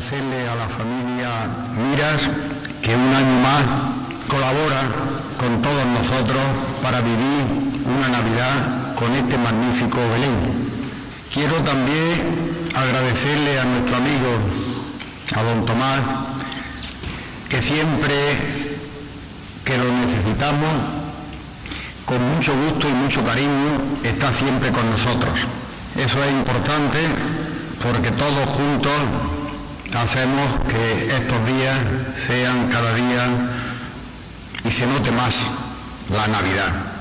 agradecerle a la familia Miras que un año más colabora con todos nosotros para vivir una Navidad con este magnífico Belén. Quiero también agradecerle a nuestro amigo, a don Tomás, que siempre que lo necesitamos, con mucho gusto y mucho cariño, está siempre con nosotros. Eso es importante porque todos juntos hacemos que estos días sean cada día y se note más la Navidad.